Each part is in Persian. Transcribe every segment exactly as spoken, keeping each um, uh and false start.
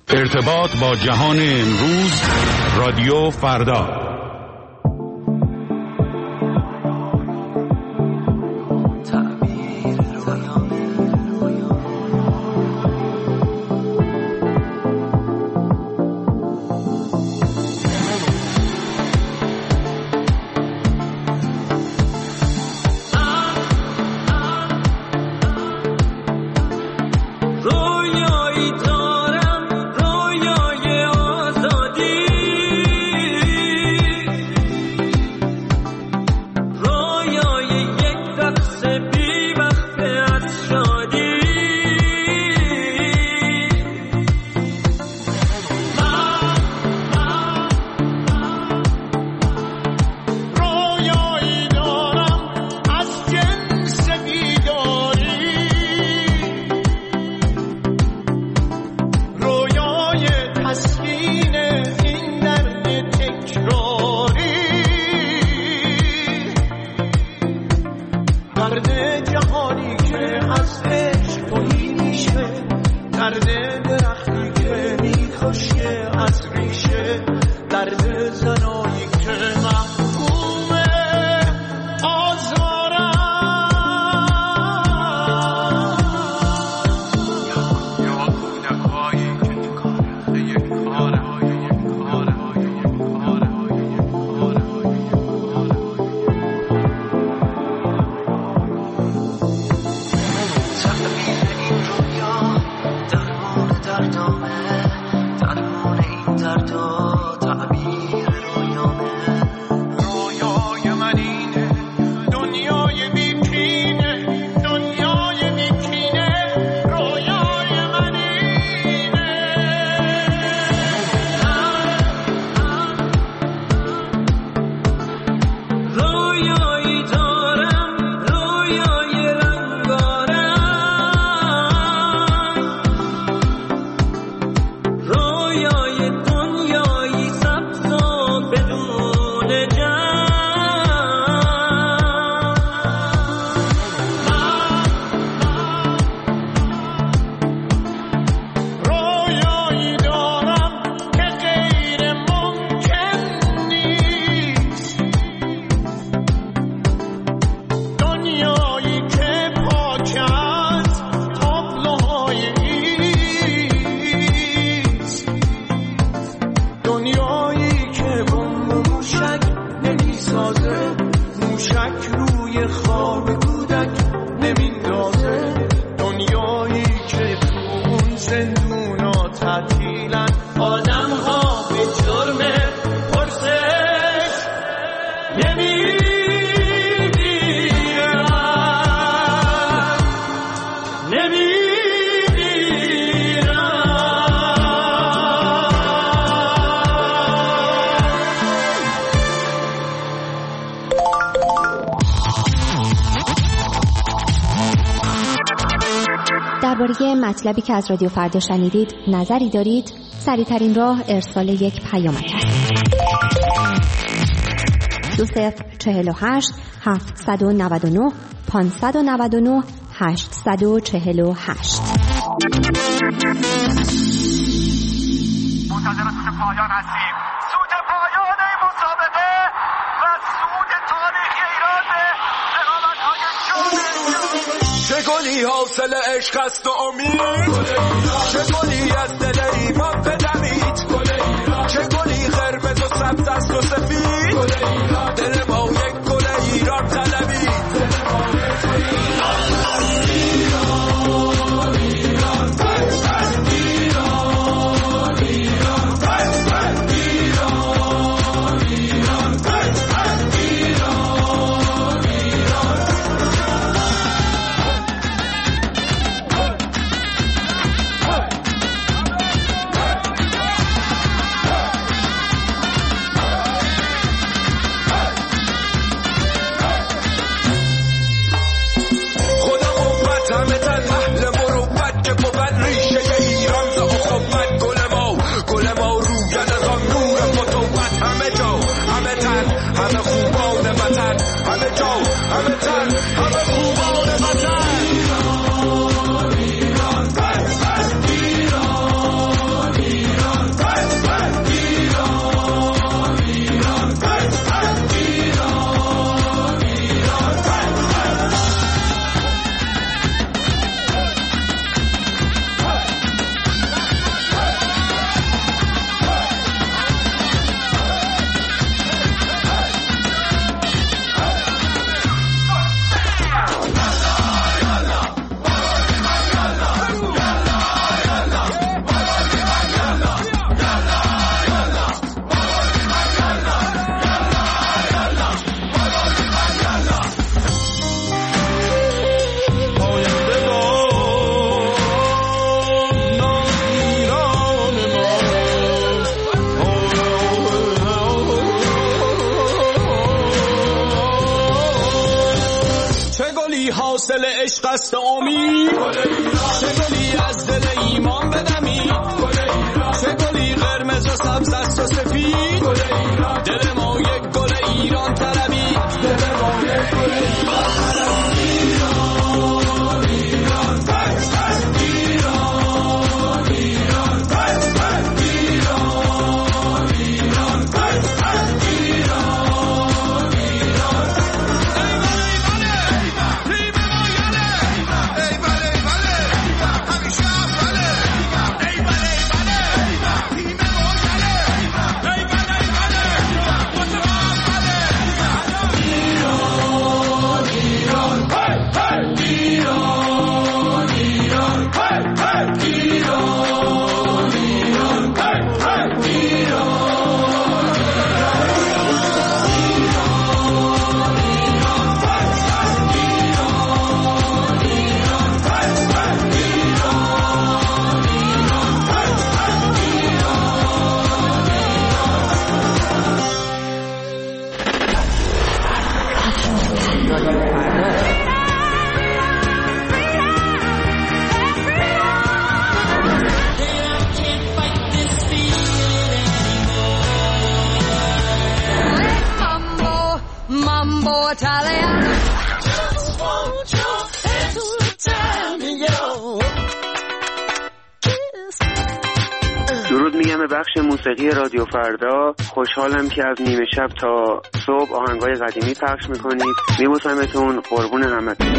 ارتباط با جهان امروز، رادیو فردا. درباره مطلبی که از رادیو فردا شنیدید نظری دارید؟ سریع‌ترین راه ارسال یک پیامک است. دو صفر چهل و هشت هفتصد و نود و نه پانصد و نود و نه هشتصد و چهل و هشت. منتظر پایان هستیم. سود پایان این مسابقه و سود تاریخی ایران به رقابت‌های جهانی. چه گلی حاصل عشق است و امید، چه گلی از دل ایمان بدمید، چه گلی قرمز و سبز است و سفید، دل ما یک گل ایران طلبید. عشق است امید، چه گلی از دل ایمان بدمید، چه گلی قرمز و سبز است و سفید، دل ما یک گل ایران طلبید، دل ما یک گل ایران طلبید. ایران ایران بس بس ایران ایران بس بس ایران ایران بس بس ایران ایران. ای بله بله ای بله بله همیشه بله ای بله بله تیم ما بله ای بله بله مطمئن بله. ایران ایران هی هی ایران ایران هی هی ایران ایران هی هی درود میگم به بخش موسیقی رادیو فردا. خوشحالم که از نیمه شب تا صبح آهنگای قدیمی پخش میکنید. میبوسمتون، قربون همتون.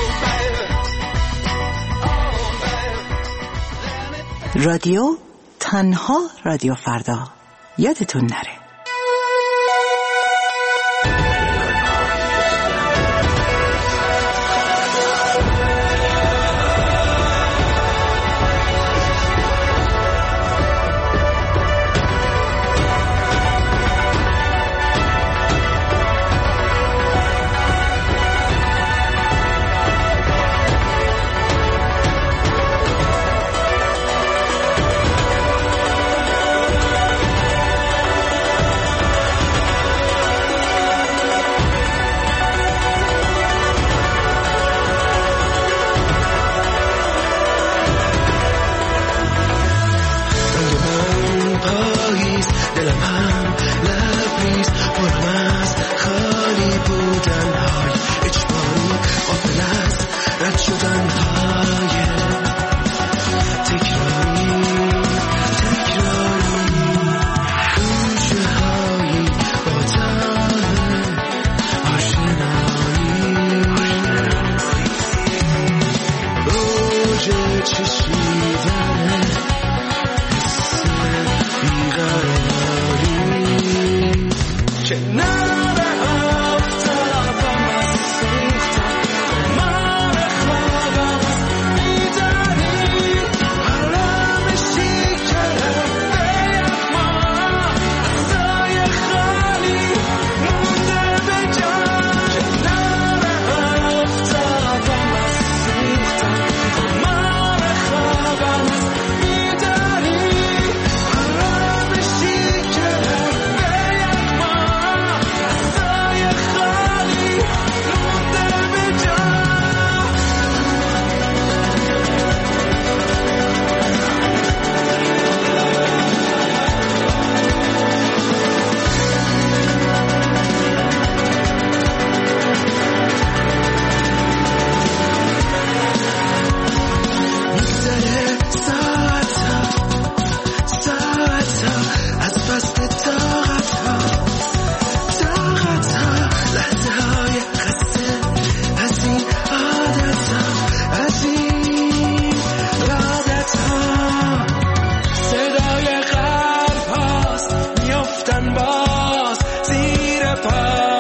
رادیو تنها رادیو فردا یادتون نره. باز زیر پا